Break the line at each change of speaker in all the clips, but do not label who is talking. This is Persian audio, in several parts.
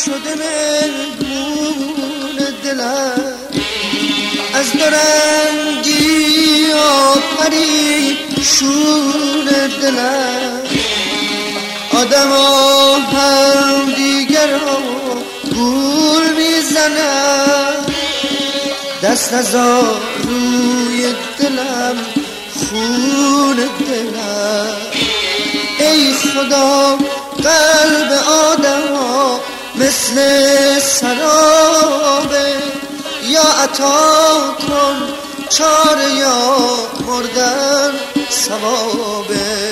شده مهمون دلم، از دورنگی پریشون دلم. آدم ها هم دیگر ها گول میزنن، دست نزار روی دلم خون دلم. ای خدا قلب آدم ها مثل سرابه، یا عطا کن چاره یا مردن ثوابه.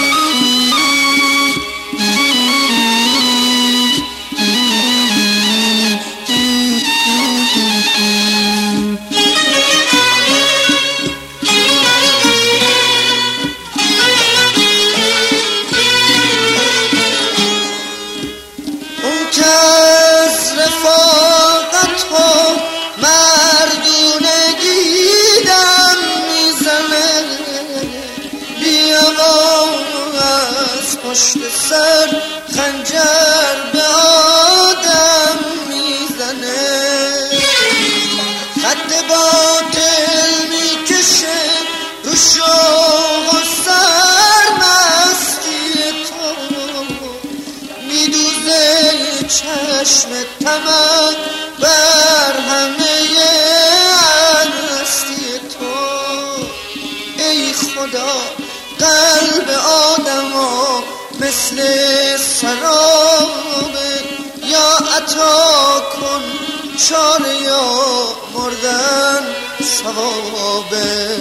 پشت سر خنجر به آدم میزنه، خط باطل میکشه رو شوق و سرمستی تو، میدوزه چشم طمع بر همه هستی تو. ای خدا قلب آدم‌ها مثل سرابه، یا عطا کن چاره یا مردن ثوابه.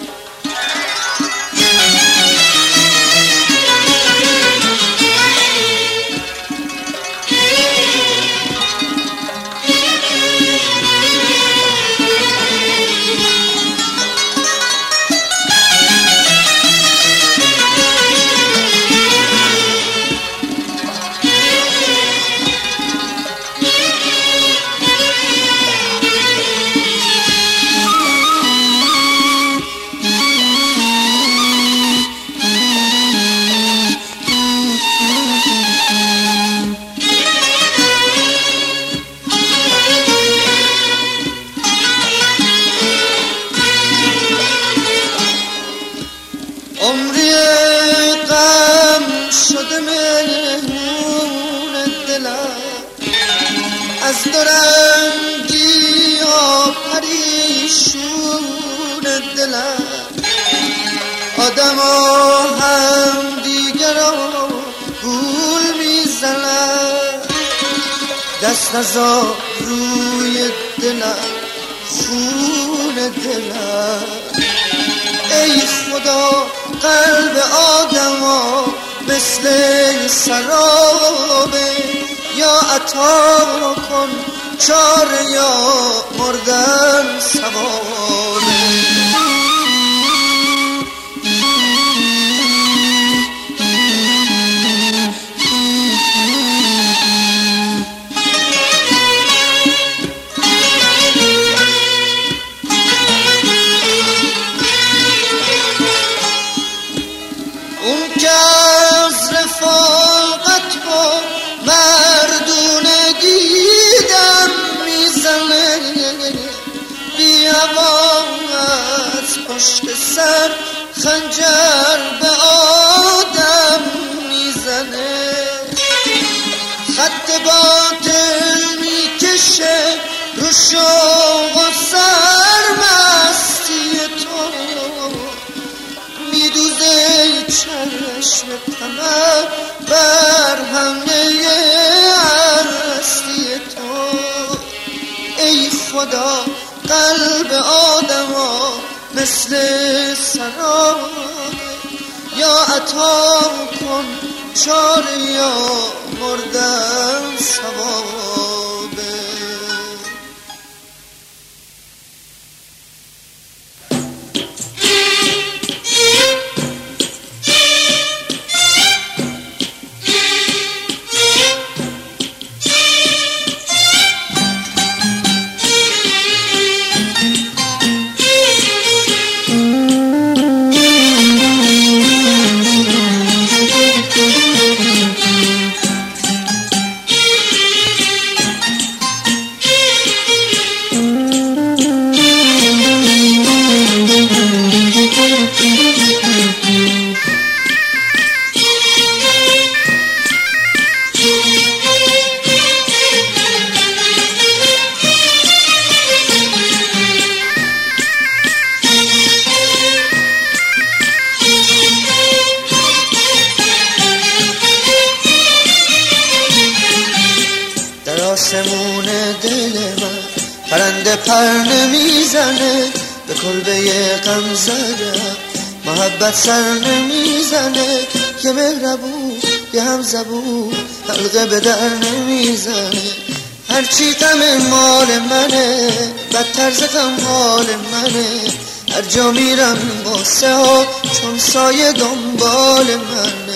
عمری غم شده مهمون دلم، از دورنگی پریشون دلم. آدم ها هم دیگر ها گول میزنن، دست نزار روی دلم خون دلم. ای خدا قلب آدم ها مثل سرابه، یا عطا کن چاره یا مردن ثوابه. اون که از رفاقت با مردونگی دم میزنه، بیابان از پشت سر خنجر به آدم میزنه، خط باطل میکشه رو شوق و سرمستی تو، میدوزه چشم طمع بر همه هستی تو. ای خدا قلب آدم ها مثل سرابه، یا عطا کن چاره یا مردن ثوابه. آسمون دل من پرنده پر نمیزنه، به کلبه غم زدم محبت سر نمیزنه، یه مهربون یه همزبون حلقه به در نمیزنه. هرچی غم مال منه بدتر ز غم حال منه، هر جا میرم قصه ها چون سایه دنبال منه.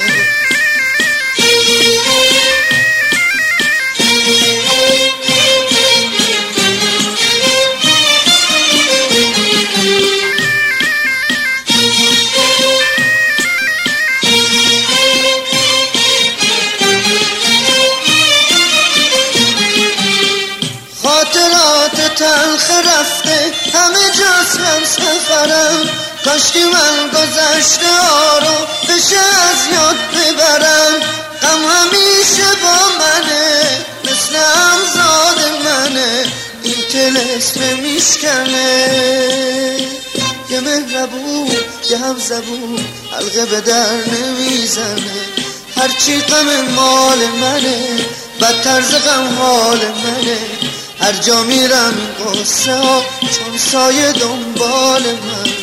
خاطرات تلخ رفته همه جاست هم سفرم، کاشکی من گذشته ها رو بشه از یاد ببرم. غم همیشه با منه مثل همزاد منه، این طلسم میشکنه، یه مهربون یه همزبون حلقه به در نمیزنه. هرچی غم مال منه بدتر ز غم حال منه، هر جا میرم این قصه ها چون سایه دنبال منه.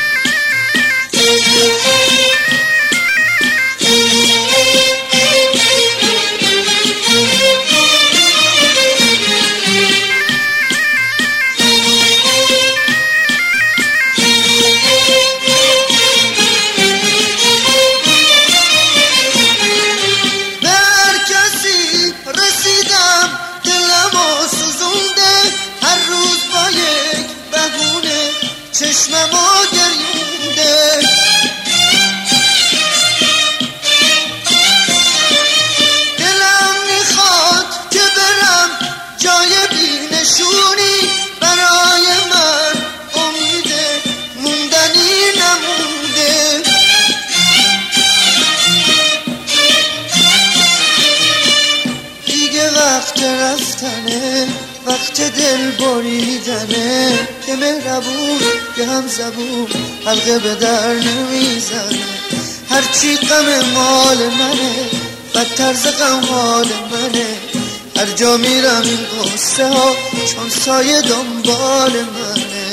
چشممو گریونده دلم میخواد که برم جای بی‌نشونی، برای من امید موندنی نمونده. دیگه وقت رفتنه، وقت دل بریدنه، که مهربون یه همزبون حلقه به در نمیزنه. هرچی غم مال منه بدتر ز غم حال منه، هر جا میرم این قصه ها چون سایه دنبال منه.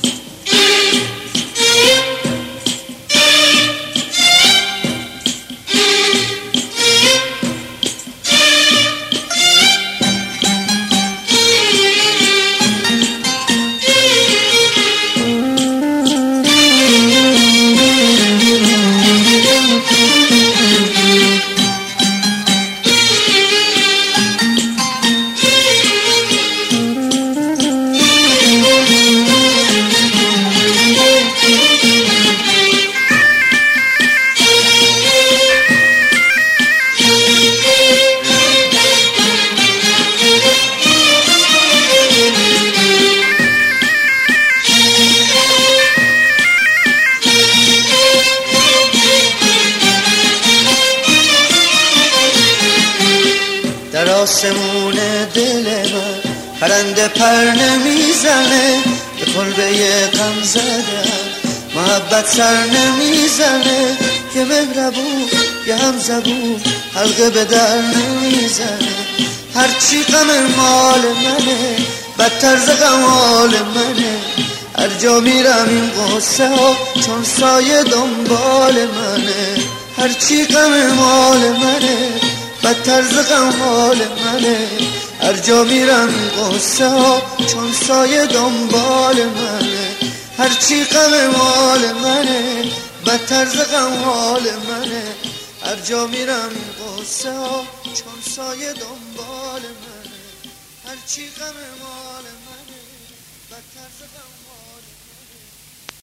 در آسمون دل من پرنده پر نمیزنه، به کلبه غم زدم محبت سر نمیزنه، یه مهربون یه همزبون حلقه به در نمیزنه. هرچی غم مال منه بدتر ز غم حال منه، هر جا میرم این قصه ها چون سایه دنبال منه. هرچی غم مال منه بدتر ز غم حال منه، هر جا میرم این قصه ها چون سایه دنبال منه. هرچی غم مال منه بدتر ز غم حال منه، هر جا میرم این قصه ها چون سایه دنبال منه. هرچی غم مال منه بدتر ز غم